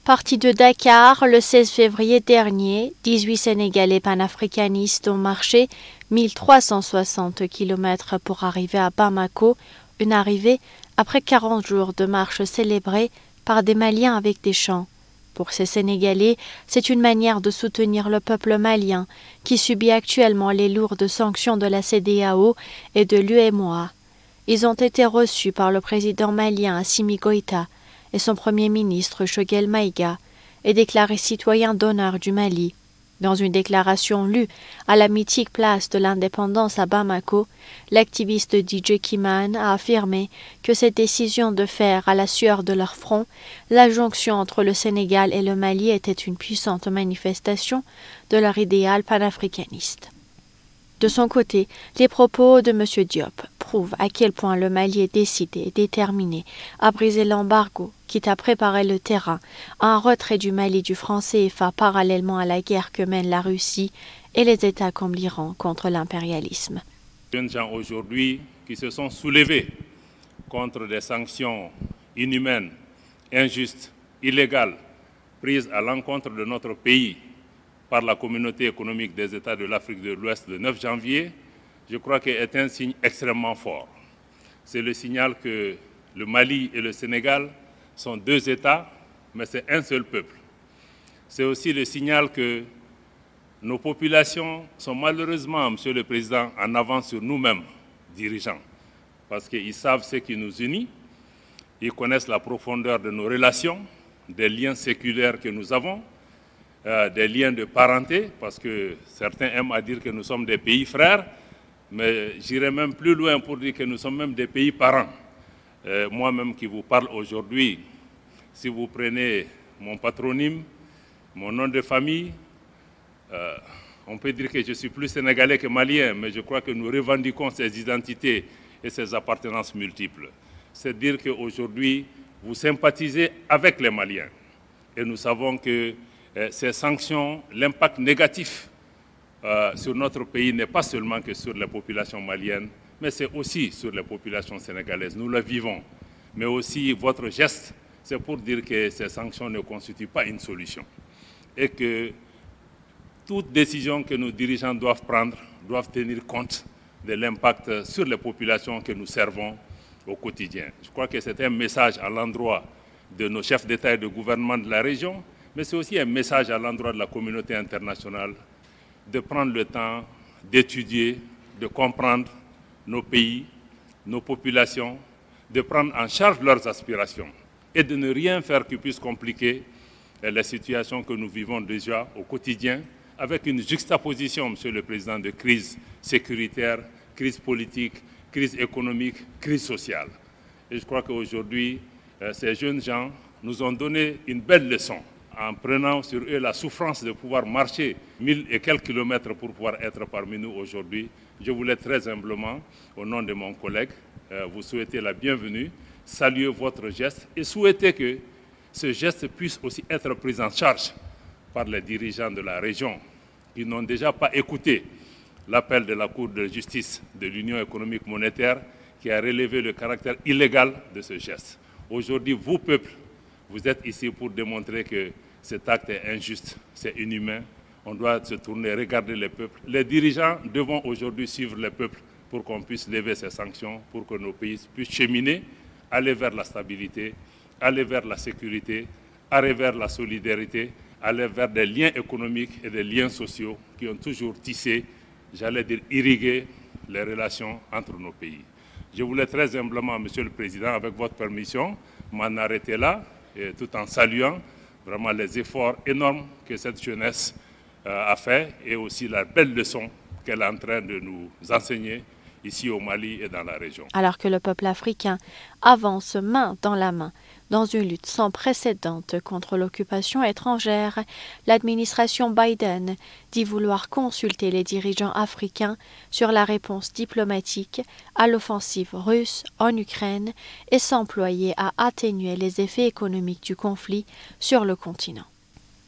Partis de Dakar le 16 février dernier, 18 Sénégalais panafricanistes ont marché 1360 km pour arriver à Bamako, une arrivée après 40 jours de marche célébrée par des Maliens avec des chants. Pour ces Sénégalais, c'est une manière de soutenir le peuple malien qui subit actuellement les lourdes sanctions de la CEDEAO et de l'UEMOA. Ils ont été reçus par le président malien Assimi Goïta et son premier ministre Choguel Maïga et déclarés citoyens d'honneur du Mali. Dans une déclaration lue à la mythique place de l'Indépendance à Bamako, l'activiste DJ Kiman a affirmé que cette décision de faire à la sueur de leur front la jonction entre le Sénégal et le Mali était une puissante manifestation de leur idéal panafricaniste. De son côté, les propos de M. Diop prouvent à quel point le Mali est décidé et déterminé à briser l'embargo, quitte à préparer le terrain à un retrait du Mali du franc CFA parallèlement à la guerre que mènent la Russie et les États comme l'Iran contre l'impérialisme. Jeunes gens aujourd'hui qui se sont soulevés contre des sanctions inhumaines, injustes, illégales, prises à l'encontre de notre pays par la communauté économique des États de l'Afrique de l'Ouest le 9 janvier, je crois qu'est un signe extrêmement fort. C'est le signal que le Mali et le Sénégal sont deux États, mais c'est un seul peuple. C'est aussi le signal que nos populations sont malheureusement, Monsieur le Président, en avance sur nous-mêmes, dirigeants, parce qu'ils savent ce qui nous unit, ils connaissent la profondeur de nos relations, des liens séculaires que nous avons, des liens de parenté, parce que certains aiment à dire que nous sommes des pays frères, mais j'irai même plus loin pour dire que nous sommes même des pays parents. Moi-même qui vous parle aujourd'hui, si vous prenez mon patronyme, mon nom de famille, on peut dire que je suis plus sénégalais que malien, mais je crois que nous revendiquons ces identités et ces appartenances multiples. C'est dire qu'aujourd'hui, vous sympathisez avec les Maliens. Et nous savons que ces sanctions, l'impact négatif sur notre pays n'est pas seulement que sur les populations maliennes, mais c'est aussi sur les populations sénégalaises. Nous le vivons. Mais aussi, votre geste, c'est pour dire que ces sanctions ne constituent pas une solution. Et que toute décision que nos dirigeants doivent prendre doivent tenir compte de l'impact sur les populations que nous servons au quotidien. Je crois que c'est un message à l'endroit de nos chefs d'État et de gouvernement de la région, mais c'est aussi un message à l'endroit de la communauté internationale de prendre le temps d'étudier, de comprendre nos pays, nos populations, de prendre en charge leurs aspirations et de ne rien faire qui puisse compliquer les situations que nous vivons déjà au quotidien, avec une juxtaposition, Monsieur le Président, de crise sécuritaire, crise politique, crise économique, crise sociale. Et je crois qu'aujourd'hui, ces jeunes gens nous ont donné une belle leçon en prenant sur eux la souffrance de pouvoir marcher 1000 et quelques kilomètres pour pouvoir être parmi nous aujourd'hui. Je voulais très humblement, au nom de mon collègue, vous souhaiter la bienvenue, saluer votre geste et souhaiter que ce geste puisse aussi être pris en charge par les dirigeants de la région qui n'ont déjà pas écouté l'appel de la Cour de justice de l'Union économique monétaire qui a relevé le caractère illégal de ce geste. Aujourd'hui, vous, peuple, vous êtes ici pour démontrer que cet acte est injuste, c'est inhumain. On doit se tourner, regarder les peuples. Les dirigeants devront aujourd'hui suivre les peuples pour qu'on puisse lever ces sanctions, pour que nos pays puissent cheminer, aller vers la stabilité, aller vers la sécurité, aller vers la solidarité, aller vers des liens économiques et des liens sociaux qui ont toujours tissé, j'allais dire irrigué, les relations entre nos pays. Je voulais très humblement, Monsieur le Président, avec votre permission, m'en arrêter là, et tout en saluant vraiment les efforts énormes que cette jeunesse a fait et aussi la belle leçon qu'elle est en train de nous enseigner ici au Mali et dans la région. Alors que le peuple africain avance main dans la main dans une lutte sans précédent contre l'occupation étrangère, l'administration Biden dit vouloir consulter les dirigeants africains sur la réponse diplomatique à l'offensive russe en Ukraine et s'employer à atténuer les effets économiques du conflit sur le continent.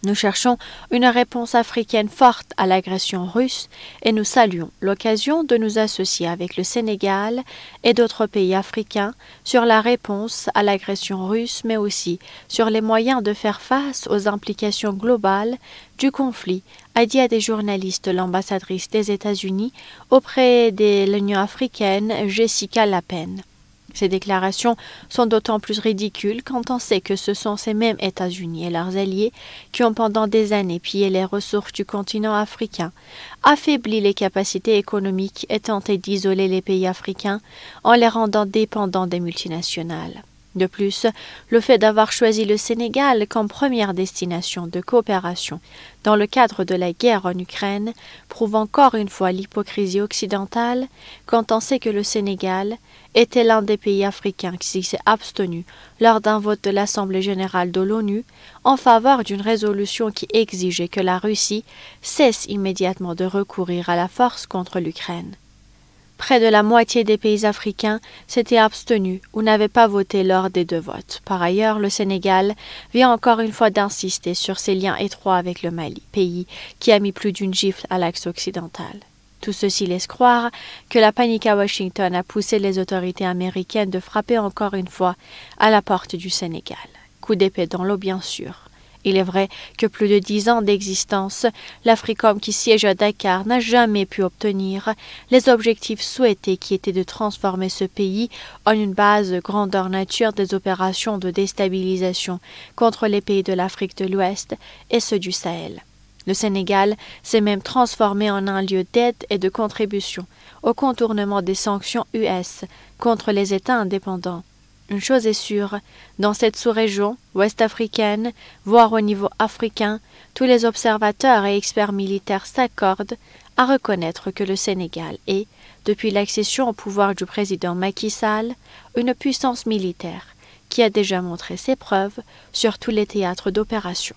Nous cherchons une réponse africaine forte à l'agression russe et nous saluons l'occasion de nous associer avec le Sénégal et d'autres pays africains sur la réponse à l'agression russe, mais aussi sur les moyens de faire face aux implications globales du conflit, a dit à des journalistes l'ambassadrice des États-Unis auprès de l'Union africaine, Jessica Lapen. Ces déclarations sont d'autant plus ridicules quand on sait que ce sont ces mêmes États-Unis et leurs alliés qui ont pendant des années pillé les ressources du continent africain, affaibli les capacités économiques et tenté d'isoler les pays africains en les rendant dépendants des multinationales. De plus, le fait d'avoir choisi le Sénégal comme première destination de coopération dans le cadre de la guerre en Ukraine prouve encore une fois l'hypocrisie occidentale quand on sait que le Sénégal était l'un des pays africains qui s'est abstenu lors d'un vote de l'Assemblée générale de l'ONU en faveur d'une résolution qui exigeait que la Russie cesse immédiatement de recourir à la force contre l'Ukraine. Près de la moitié des pays africains s'étaient abstenus ou n'avaient pas voté lors des deux votes. Par ailleurs, le Sénégal vient encore une fois d'insister sur ses liens étroits avec le Mali, pays qui a mis plus d'une gifle à l'axe occidental. Tout ceci laisse croire que la panique à Washington a poussé les autorités américaines de frapper encore une fois à la porte du Sénégal. Coup d'épée dans l'eau, bien sûr. Il est vrai que plus de 10 ans d'existence, l'Africom qui siège à Dakar n'a jamais pu obtenir les objectifs souhaités qui étaient de transformer ce pays en une base grandeur nature des opérations de déstabilisation contre les pays de l'Afrique de l'Ouest et ceux du Sahel. Le Sénégal s'est même transformé en un lieu d'aide et de contribution au contournement des sanctions US contre les États indépendants. Une chose est sûre, dans cette sous-région ouest-africaine, voire au niveau africain, tous les observateurs et experts militaires s'accordent à reconnaître que le Sénégal est, depuis l'accession au pouvoir du président Macky Sall, une puissance militaire qui a déjà montré ses preuves sur tous les théâtres d'opération.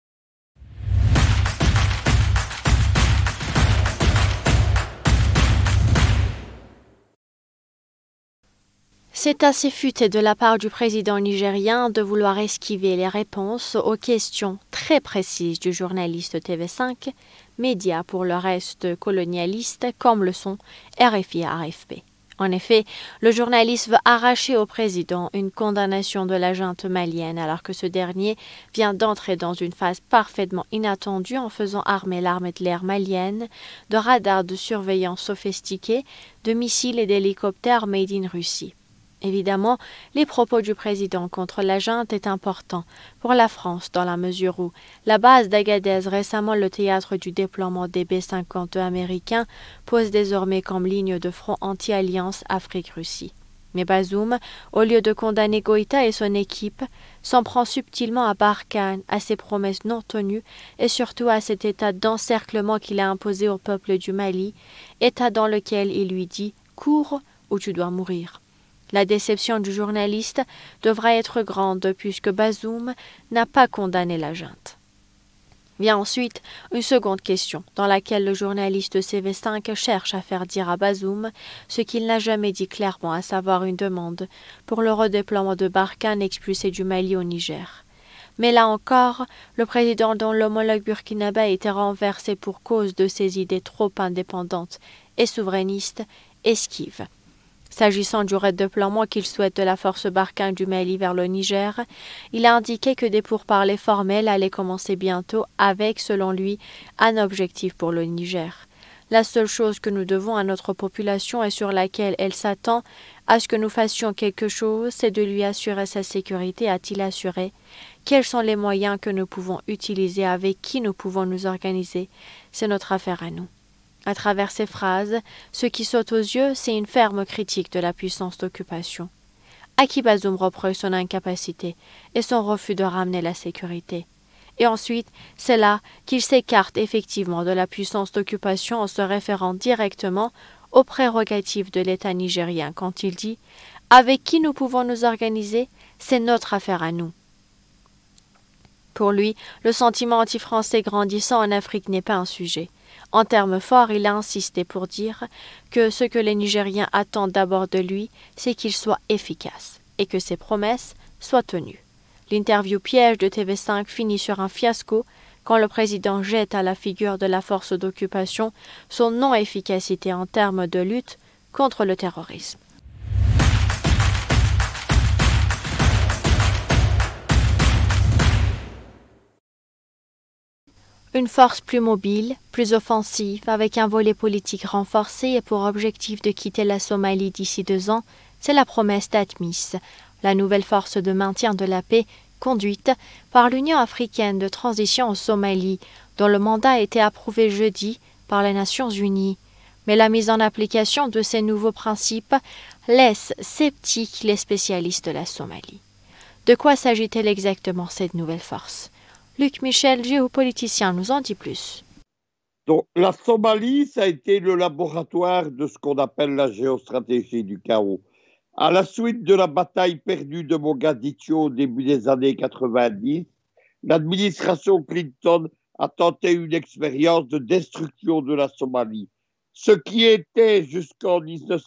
C'est assez futé de la part du président nigérien de vouloir esquiver les réponses aux questions très précises du journaliste TV5, média pour le reste colonialiste comme le sont RFI et AFP. En effet, le journaliste veut arracher au président une condamnation de la junte malienne alors que ce dernier vient d'entrer dans une phase parfaitement inattendue en faisant armer l'armée de l'air malienne de radars de surveillance sophistiqués, de missiles et d'hélicoptères made in Russie. Évidemment, les propos du président contre la junte est important pour la France dans la mesure où la base d'Agadez, récemment le théâtre du déploiement des B-52 américains, pose désormais comme ligne de front anti-alliance Afrique-Russie. Mais Bazoum, au lieu de condamner Goïta et son équipe, s'en prend subtilement à Barkhane, à ses promesses non tenues et surtout à cet état d'encerclement qu'il a imposé au peuple du Mali, état dans lequel il lui dit « cours ou tu dois mourir ». La déception du journaliste devra être grande puisque Bazoum n'a pas condamné la junte. Vient ensuite une seconde question dans laquelle le journaliste CV5 cherche à faire dire à Bazoum ce qu'il n'a jamais dit clairement, à savoir une demande pour le redéploiement de Barkhane expulsé du Mali au Niger. Mais là encore, le président dont l'homologue burkinabé a été renversé pour cause de ses idées trop indépendantes et souverainistes esquive. S'agissant du redéploiement qu'il souhaite de la force Barkhane du Mali vers le Niger, il a indiqué que des pourparlers formels allaient commencer bientôt avec, selon lui, un objectif pour le Niger. La seule chose que nous devons à notre population et sur laquelle elle s'attend à ce que nous fassions quelque chose, c'est de lui assurer sa sécurité, a-t-il assuré. Quels sont les moyens que nous pouvons utiliser, avec qui nous pouvons nous organiser? C'est notre affaire à nous. À travers ces phrases, ce qui saute aux yeux, c'est une ferme critique de la puissance d'occupation. À qui Bazoum reproche son incapacité et son refus de ramener la sécurité. Et ensuite, c'est là qu'il s'écarte effectivement de la puissance d'occupation en se référant directement aux prérogatives de l'État nigérien quand il dit « Avec qui nous pouvons nous organiser, c'est notre affaire à nous ». Pour lui, le sentiment anti-français grandissant en Afrique n'est pas un sujet. En termes forts, il a insisté pour dire que ce que les Nigériens attendent d'abord de lui, c'est qu'il soit efficace et que ses promesses soient tenues. L'interview piège de TV5 finit sur un fiasco quand le président jette à la figure de la force d'occupation son non-efficacité en termes de lutte contre le terrorisme. Une force plus mobile, plus offensive, avec un volet politique renforcé et pour objectif de quitter la Somalie d'ici 2 ans, c'est la promesse d'ATMIS, la nouvelle force de maintien de la paix conduite par l'Union africaine de transition en Somalie, dont le mandat a été approuvé jeudi par les Nations unies. Mais la mise en application de ces nouveaux principes laisse sceptiques les spécialistes de la Somalie. De quoi s'agit-elle exactement cette nouvelle force ? Luc Michel, géopoliticien, nous en dit plus. Donc, la Somalie, ça a été le laboratoire de ce qu'on appelle la géostratégie du chaos. À la suite de la bataille perdue de Mogadiscio au début des années 90, l'administration Clinton a tenté une expérience de destruction de la Somalie. Ce qui était jusqu'en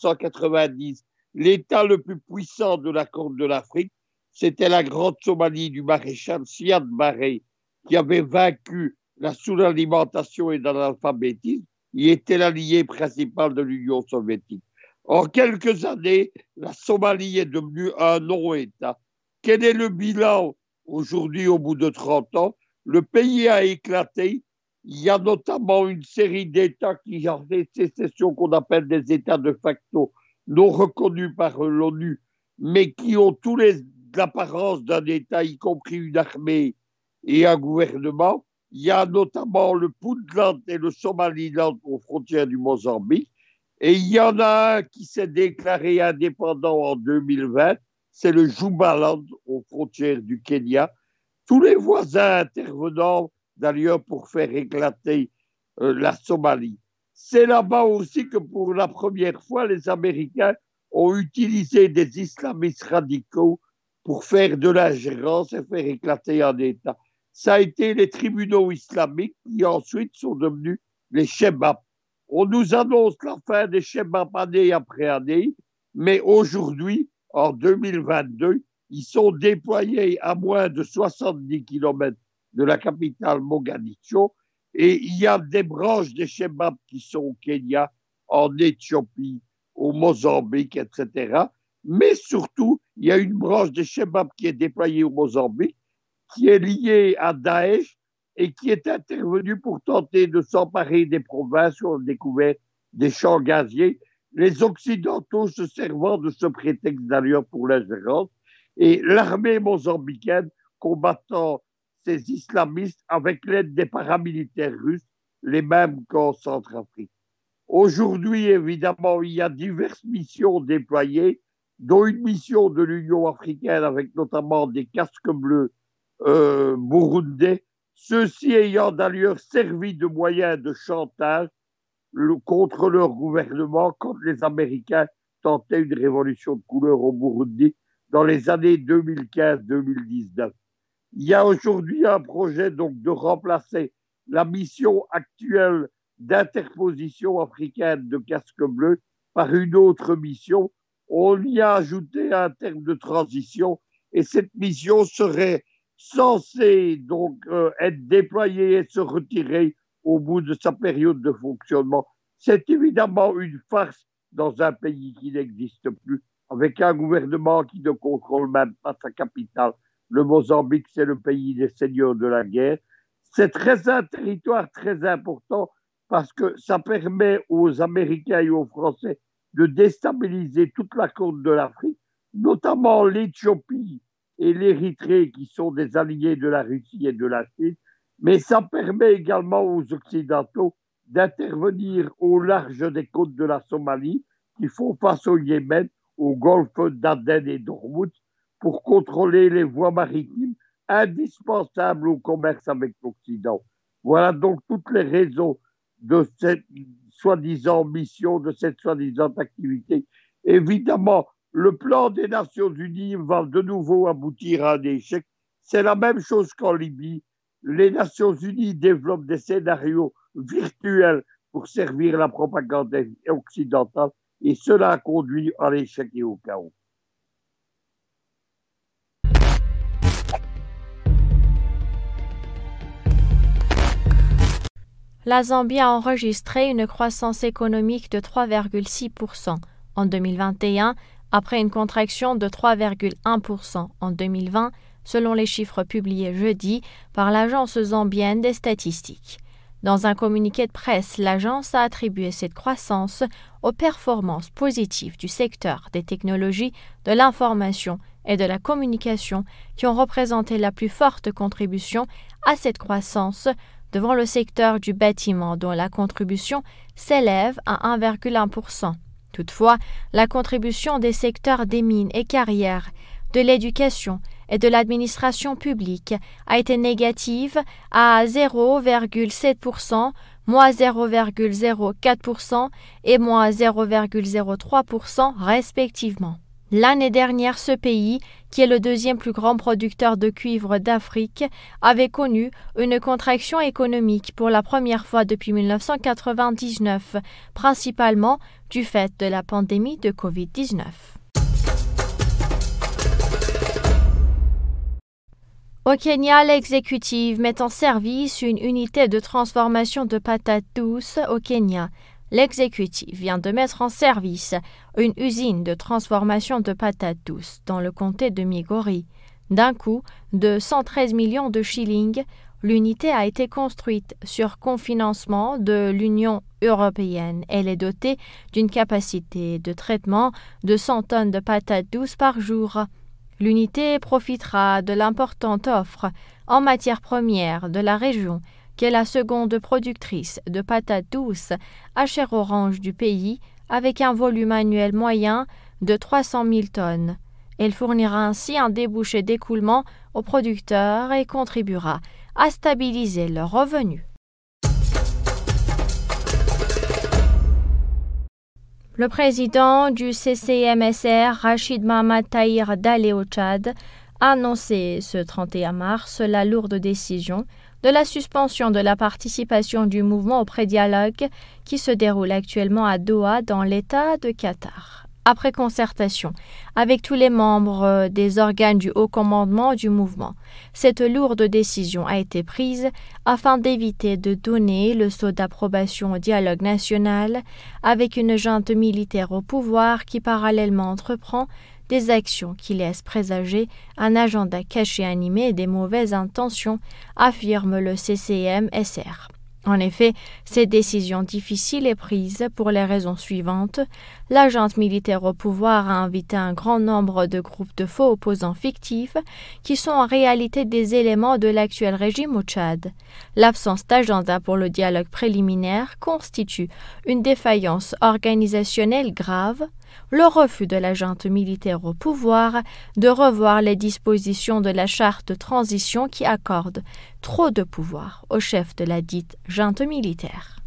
1990 l'État le plus puissant de la Corne de l'Afrique, c'était la Grande Somalie du maréchal Siad Barre, qui avait vaincu la sous-alimentation et l'analphabétisme. Il était l'allié principal de l'Union soviétique. En quelques années, la Somalie est devenue un non-État. Quel est le bilan aujourd'hui au bout de 30 ans ? Le pays a éclaté. Il y a notamment une série d'États qui ont fait sécession qu'on appelle des États de facto, non reconnus par l'ONU, mais qui ont tous l'apparence d'un État, y compris une armée et un gouvernement. Il y a notamment le Puntland et le Somaliland aux frontières du Mozambique. Et il y en a un qui s'est déclaré indépendant en 2020, c'est le Jubaland aux frontières du Kenya. Tous les voisins intervenant d'ailleurs pour faire éclater la Somalie. C'est là-bas aussi que pour la première fois, les Américains ont utilisé des islamistes radicaux pour faire de l'ingérence et faire éclater un État. Ça a été les tribunaux islamiques qui ensuite sont devenus les Shebab. On nous annonce la fin des Shebab année après année, mais aujourd'hui, en 2022, ils sont déployés à moins de 70 km de la capitale Mogadiscio et il y a des branches des Shebab qui sont au Kenya, en Éthiopie, au Mozambique, etc. Mais surtout, il y a une branche des Shebab qui est déployée au Mozambique, qui est liée à Daesh et qui est intervenue pour tenter de s'emparer des provinces où on a découvert des champs gaziers, les Occidentaux se servant de ce prétexte d'ailleurs pour l'ingérence, et l'armée mozambicaine combattant ces islamistes avec l'aide des paramilitaires russes, les mêmes qu'en Centrafrique. Aujourd'hui, évidemment, il y a diverses missions déployées, dont une mission de l'Union africaine avec notamment des casques bleus burundais, ceux-ci ayant d'ailleurs servi de moyen de chantage contre leur gouvernement quand les Américains tentaient une révolution de couleur au Burundi dans les années 2015-2019. Il y a aujourd'hui un projet donc de remplacer la mission actuelle d'interposition africaine de casques bleus par une autre mission. On y a ajouté un terme de transition et cette mission serait censée donc être déployée et se retirer au bout de sa période de fonctionnement. C'est évidemment une farce dans un pays qui n'existe plus, avec un gouvernement qui ne contrôle même pas sa capitale. Le Mozambique, c'est le pays des seigneurs de la guerre. C'est un territoire très important parce que ça permet aux Américains et aux Français de déstabiliser toute la côte de l'Afrique, notamment l'Éthiopie et l'Érythrée, qui sont des alliés de la Russie et de la Chine, mais ça permet également aux Occidentaux d'intervenir au large des côtes de la Somalie, qui font face au Yémen, au golfe d'Aden et d'Ormuz, pour contrôler les voies maritimes indispensables au commerce avec l'Occident. Voilà donc toutes les raisons de cette soi-disant mission, de cette soi-disant activité. Évidemment, le plan des Nations Unies va de nouveau aboutir à un échec. C'est la même chose qu'en Libye. Les Nations Unies développent des scénarios virtuels pour servir la propagande occidentale et cela a conduit à l'échec et au chaos. la Zambie a enregistré une croissance économique de 3,6% en 2021, après une contraction de 3,1% en 2020, selon les chiffres publiés jeudi par l'Agence zambienne des statistiques. Dans un communiqué de presse, l'agence a attribué cette croissance aux performances positives du secteur des technologies, de l'information et de la communication qui ont représenté la plus forte contribution à cette croissance devant le secteur du bâtiment dont la contribution s'élève à 1,1%. Toutefois, la contribution des secteurs des mines et carrières, de l'éducation et de l'administration publique a été négative à 0,7%, moins 0,04% et moins 0,03% respectivement. L'année dernière, ce pays, qui est le deuxième plus grand producteur de cuivre d'Afrique, avait connu une contraction économique pour la première fois depuis 1999, principalement du fait de la pandémie de Covid-19. Au Kenya, l'exécutif met en service une unité de transformation de patates douces au Kenya. L'exécutif vient de mettre en service une usine de transformation de patates douces dans le comté de Migori. D'un coût de 113 millions de shillings, l'unité a été construite sur cofinancement de l'Union européenne. Elle est dotée d'une capacité de traitement de 100 tonnes de patates douces par jour. L'unité profitera de l'importante offre en matières premières de la région, qui est la seconde productrice de patates douces à chair orange du pays, avec un volume annuel moyen de 300 000 tonnes. Elle fournira ainsi un débouché d'écoulement aux producteurs et contribuera à stabiliser leurs revenus. Le président du CCMSR, Rachid Mohamed Tahir Dallé au Tchad, a annoncé ce 31 mars la lourde décision de la suspension de la participation du mouvement au pré-dialogue qui se déroule actuellement à Doha dans l'État de Qatar. Après concertation avec tous les membres des organes du haut commandement du mouvement, cette lourde décision a été prise afin d'éviter de donner le sceau d'approbation au dialogue national avec une junte militaire au pouvoir qui parallèlement entreprend des actions qui laissent présager un agenda caché animé et des mauvaises intentions, affirme le CCMSR. En effet, cette décision difficile est prise pour les raisons suivantes. La junte militaire au pouvoir a invité un grand nombre de groupes de faux opposants fictifs qui sont en réalité des éléments de l'actuel régime au Tchad. L'absence d'agenda pour le dialogue préliminaire constitue une défaillance organisationnelle grave. Le refus de la junte militaire au pouvoir de revoir les dispositions de la charte de transition qui accorde trop de pouvoir au chef de la dite junte militaire.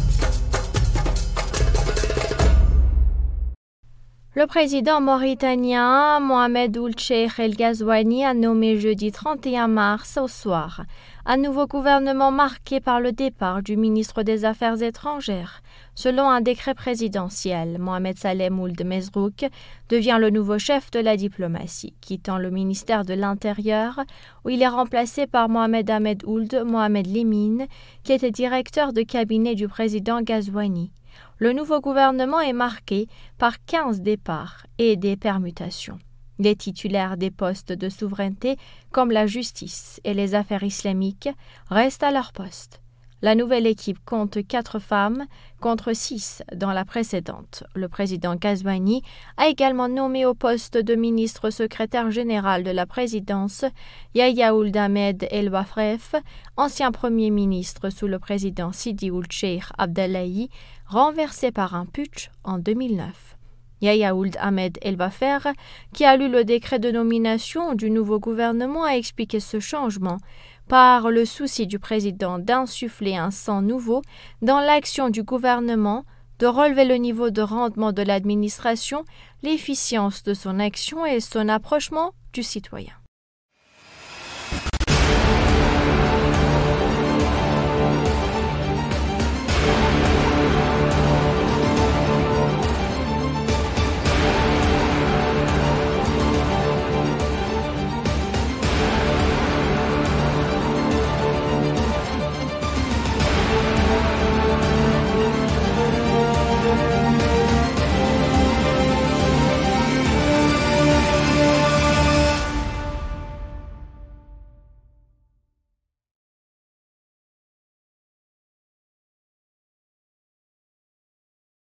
Le président mauritanien Mohamed Ould Cheikh El Ghazouani a nommé jeudi 31 mars au soir un nouveau gouvernement marqué par le départ du ministre des Affaires étrangères. Selon un décret présidentiel, Mohamed Salem Ould Mezrouk devient le nouveau chef de la diplomatie, quittant le ministère de l'Intérieur, où il est remplacé par Mohamed Ahmed Ould Mohamed Lemine, qui était directeur de cabinet du président Ghazouani. Le nouveau gouvernement est marqué par 15 départs et des permutations. Les titulaires des postes de souveraineté, comme la justice et les affaires islamiques, restent à leur poste. La nouvelle équipe compte 4 femmes contre 6 dans la précédente. Le président Ghazouani a également nommé au poste de ministre secrétaire général de la présidence Yahya Ould Ahmed El Wafref, ancien premier ministre sous le président Sidi Ould Cheikh Abdallahi, renversé par un putsch en 2009. Yahya Ould Ahmed El Wafref, qui a lu le décret de nomination du nouveau gouvernement, a expliqué ce changement par le souci du président d'insuffler un sang nouveau dans l'action du gouvernement, de relever le niveau de rendement de l'administration, l'efficience de son action et son approchement du citoyen.